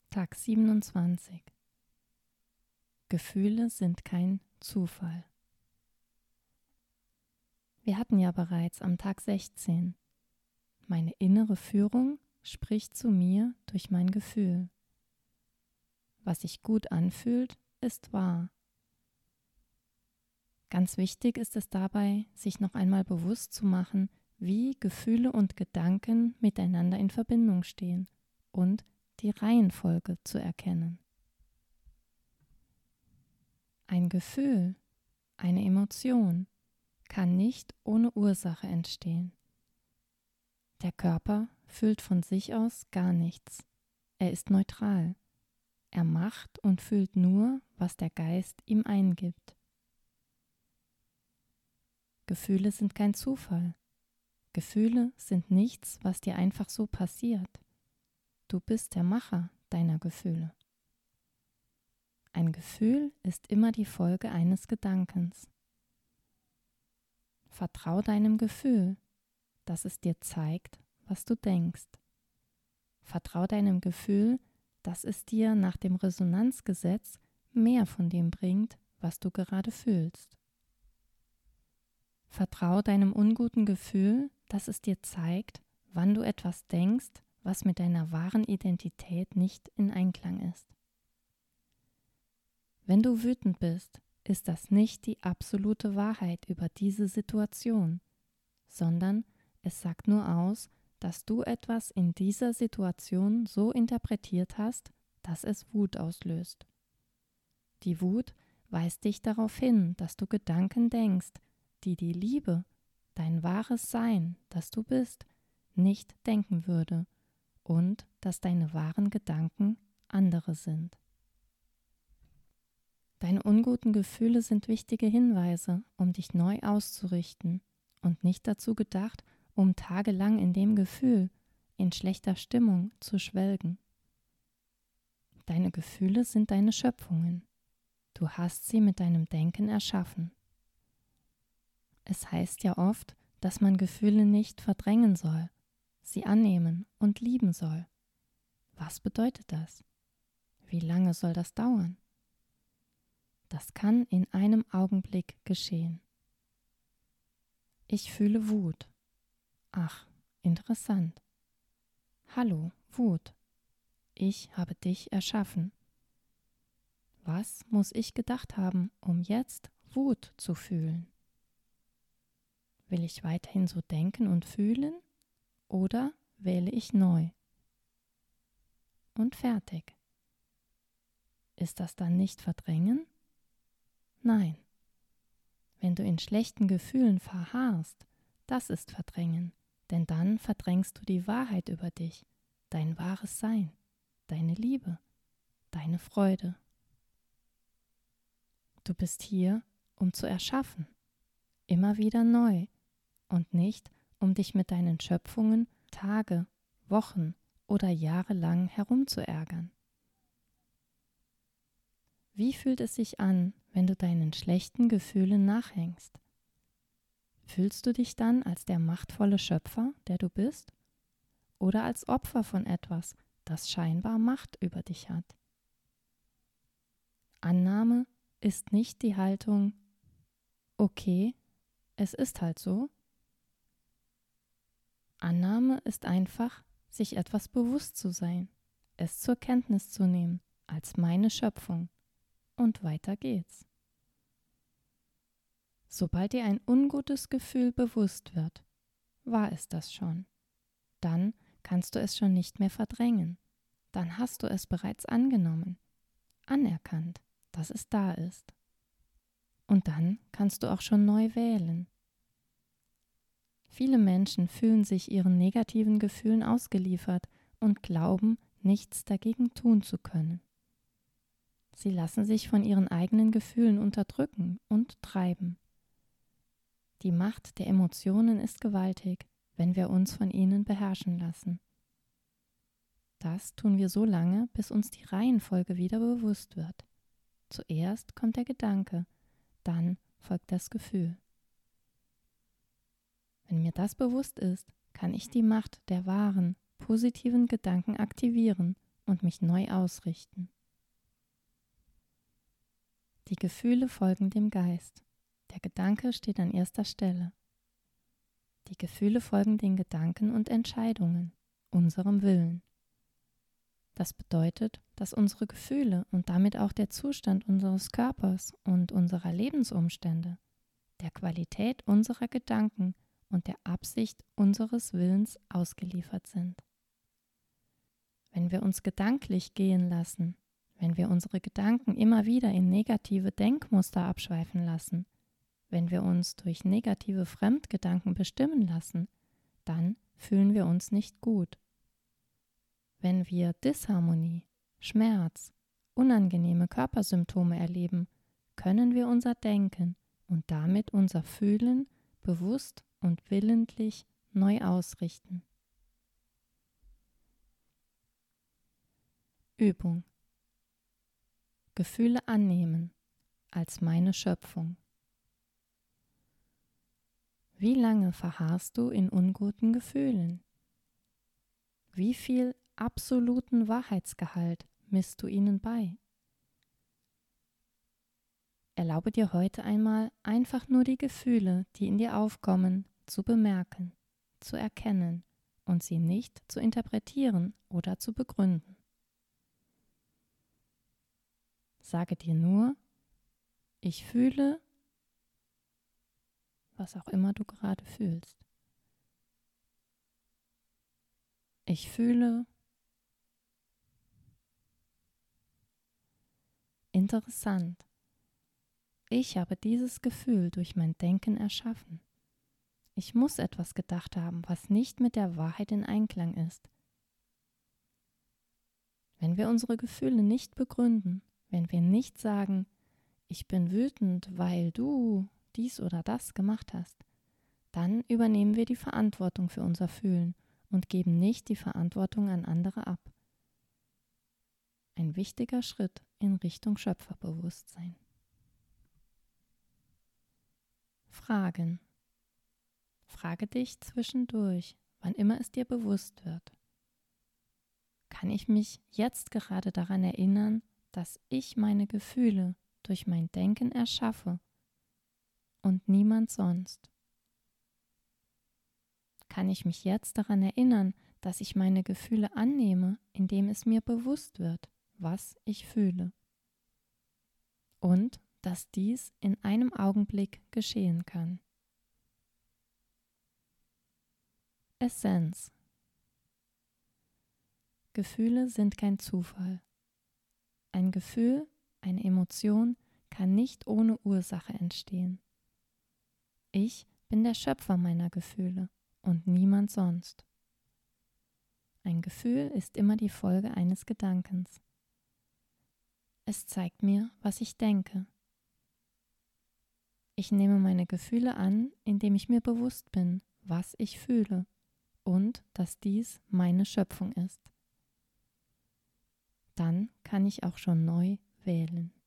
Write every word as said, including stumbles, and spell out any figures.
Tag siebenundzwanzig. Gefühle sind kein Zufall. Wir hatten ja bereits am Tag sechzehn. Meine innere Führung spricht zu mir durch mein Gefühl. Was sich gut anfühlt, ist wahr. Ganz wichtig ist es dabei, sich noch einmal bewusst zu machen, wie Gefühle und Gedanken miteinander in Verbindung stehen und die Reihenfolge zu erkennen. Ein Gefühl, eine Emotion kann nicht ohne Ursache entstehen. Der Körper fühlt von sich aus gar nichts. Er ist neutral. Er macht und fühlt nur, was der Geist ihm eingibt. Gefühle sind kein Zufall. Gefühle sind nichts, was dir einfach so passiert. Du bist der Macher deiner Gefühle. Ein Gefühl ist immer die Folge eines Gedankens. Vertrau deinem Gefühl, dass es dir zeigt, was du denkst. Vertrau deinem Gefühl, dass es dir nach dem Resonanzgesetz mehr von dem bringt, was du gerade fühlst. Vertrau deinem unguten Gefühl, dass es dir zeigt, wann du etwas denkst, was mit deiner wahren Identität nicht in Einklang ist. Wenn du wütend bist, ist das nicht die absolute Wahrheit über diese Situation, sondern es sagt nur aus, dass du etwas in dieser Situation so interpretiert hast, dass es Wut auslöst. Die Wut weist dich darauf hin, dass du Gedanken denkst, die die Liebe, dein wahres Sein, das du bist, nicht denken würde und dass deine wahren Gedanken andere sind. Deine unguten Gefühle sind wichtige Hinweise, um dich neu auszurichten und nicht dazu gedacht, um tagelang in dem Gefühl, in schlechter Stimmung zu schwelgen. Deine Gefühle sind deine Schöpfungen. Du hast sie mit deinem Denken erschaffen. Es heißt ja oft, dass man Gefühle nicht verdrängen soll, sie annehmen und lieben soll. Was bedeutet das? Wie lange soll das dauern? Das kann in einem Augenblick geschehen. Ich fühle Wut. Ach, interessant. Hallo, Wut. Ich habe dich erschaffen. Was muss ich gedacht haben, um jetzt Wut zu fühlen? Will ich weiterhin so denken und fühlen oder wähle ich neu? Und fertig. Ist das dann nicht verdrängen? Nein. Wenn du in schlechten Gefühlen verharrst, das ist Verdrängen, denn dann verdrängst du die Wahrheit über dich, dein wahres Sein, deine Liebe, deine Freude. Du bist hier, um zu erschaffen, immer wieder neu und nicht, um dich mit deinen Schöpfungen Tage, Wochen oder Jahre lang herumzuärgern. Wie fühlt es sich an, wenn du deinen schlechten Gefühlen nachhängst? Fühlst du dich dann als der machtvolle Schöpfer, der du bist, oder als Opfer von etwas, das scheinbar Macht über dich hat? Annahme ist nicht die Haltung, okay, es ist halt so. Annahme ist einfach, sich etwas bewusst zu sein, es zur Kenntnis zu nehmen, als meine Schöpfung. Und weiter geht's. Sobald dir ein ungutes Gefühl bewusst wird, war es das schon. Dann kannst du es schon nicht mehr verdrängen. Dann hast du es bereits angenommen, anerkannt, dass es da ist. Und dann kannst du auch schon neu wählen. Viele Menschen fühlen sich ihren negativen Gefühlen ausgeliefert und glauben, nichts dagegen tun zu können. Sie lassen sich von ihren eigenen Gefühlen unterdrücken und treiben. Die Macht der Emotionen ist gewaltig, wenn wir uns von ihnen beherrschen lassen. Das tun wir so lange, bis uns die Reihenfolge wieder bewusst wird. Zuerst kommt der Gedanke, dann folgt das Gefühl. Wenn mir das bewusst ist, kann ich die Macht der wahren, positiven Gedanken aktivieren und mich neu ausrichten. Die Gefühle folgen dem Geist. Der Gedanke steht an erster Stelle. Die Gefühle folgen den Gedanken und Entscheidungen, unserem Willen. Das bedeutet, dass unsere Gefühle und damit auch der Zustand unseres Körpers und unserer Lebensumstände, der Qualität unserer Gedanken und der Absicht unseres Willens ausgeliefert sind. Wenn wir uns gedanklich gehen lassen, wenn wir unsere Gedanken immer wieder in negative Denkmuster abschweifen lassen, wenn wir uns durch negative Fremdgedanken bestimmen lassen, dann fühlen wir uns nicht gut. Wenn wir Disharmonie, Schmerz, unangenehme Körpersymptome erleben, können wir unser Denken und damit unser Fühlen bewusst und willentlich neu ausrichten. Übung: Gefühle annehmen als meine Schöpfung. Wie lange verharrst du in unguten Gefühlen? Wie viel absoluten Wahrheitsgehalt misst du ihnen bei? Erlaube dir heute einmal einfach nur die Gefühle, die in dir aufkommen, zu bemerken, zu erkennen und sie nicht zu interpretieren oder zu begründen. Sage dir nur: Ich fühle, was auch immer du gerade fühlst. Ich fühle. Interessant. Ich habe dieses Gefühl durch mein Denken erschaffen. Ich muss etwas gedacht haben, was nicht mit der Wahrheit in Einklang ist. Wenn wir unsere Gefühle nicht begründen, wenn wir nicht sagen, ich bin wütend, weil du dies oder das gemacht hast, dann übernehmen wir die Verantwortung für unser Fühlen und geben nicht die Verantwortung an andere ab. Ein wichtiger Schritt in Richtung Schöpferbewusstsein. Fragen. Frage dich zwischendurch, wann immer es dir bewusst wird. Kann ich mich jetzt gerade daran erinnern, dass ich meine Gefühle durch mein Denken erschaffe und niemand sonst? Kann ich mich jetzt daran erinnern, dass ich meine Gefühle annehme, indem es mir bewusst wird, was ich fühle? Und dass dies in einem Augenblick geschehen kann. Essenz. Gefühle sind kein Zufall. Ein Gefühl, eine Emotion kann nicht ohne Ursache entstehen. Ich bin der Schöpfer meiner Gefühle und niemand sonst. Ein Gefühl ist immer die Folge eines Gedankens. Es zeigt mir, was ich denke. Ich nehme meine Gefühle an, indem ich mir bewusst bin, was ich fühle und dass dies meine Schöpfung ist. Dann kann ich auch schon neu wählen.